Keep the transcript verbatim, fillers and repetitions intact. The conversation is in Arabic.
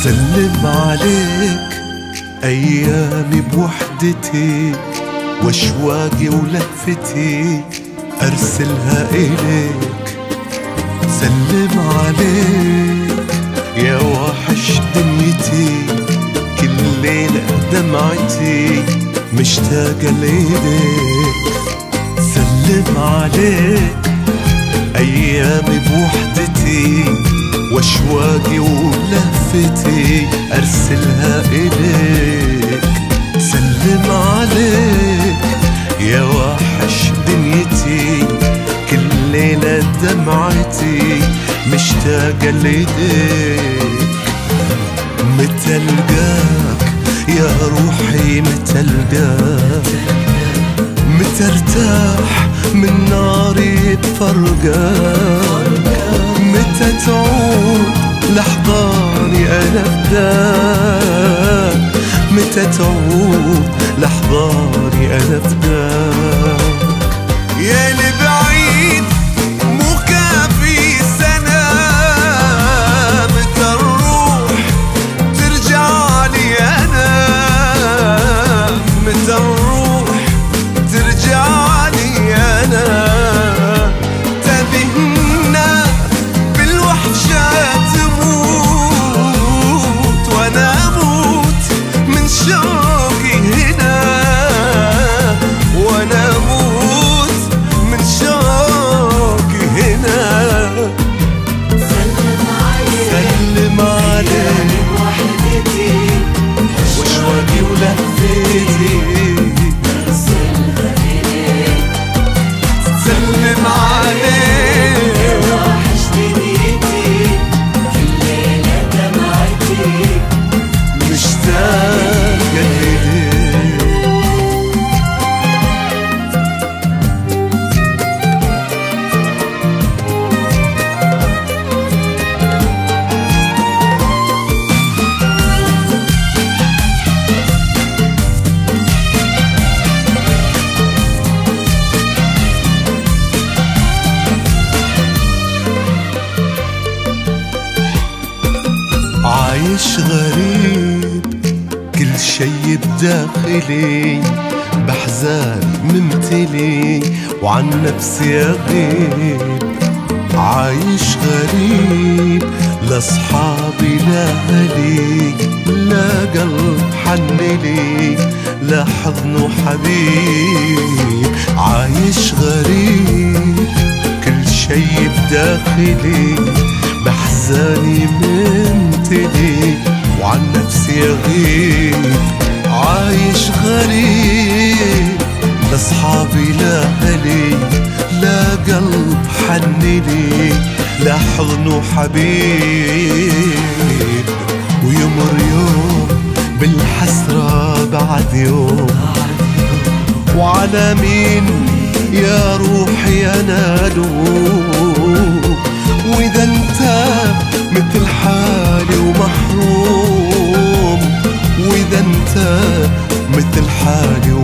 سلم عليك أيامي بوحدتي واشواقي ولهفتي أرسلها إليك. سلم عليك يا وحش دنيتي، كل ليلة دمعتي مشتاقة لإيديك. سلم عليك أيامي بوحدتي واشواقي ولهفتي أرسلها إليك. سلم عليك يا وحش دنيتي، كل ليلة دمعتي مشتاقة لإيديك. متى ألقاك يا روحي، متى ألقاك، متى ارتاح من ناري بفرقاك، متى تعود لحضاني أنا فداك، متى تعود لحضاني أنا فداك. يا اللي بعيد مو كافي سنة، متى الروح ترجع لي أنا، متى الروح ترجع لي أنا. تبهنا بالوحشة تموت وأنا أموت من شوقي هنا، وأنا أموت من شوقي هنا. سلم عليك سلم عليك وحدتي واشواقي ولهفتي سلم عليك يا وحش دنيتي، كل ليلة دمعتي مشتاقة لإيديك. عايش غريب كل شي بداخلي، بحزان ممتلي وعن نفسي أغيب. عايش غريب لأصحابي لا أهلي، لا قلب حنلي لا حضن وحبيب. عايش غريب كل شي بداخلي، بحزاني ممتلي وعن نفسي أغيب. عايش غريب لأصحابي لا أهلي، لا قلب حنلي لا حضن وحبيب. ويمر يوم بالحسرة بعد يوم، وعلى مين يا روحي أنا ألوم؟ وإذا انت مثل حالي ومحروم، وإذا انت مثل حالي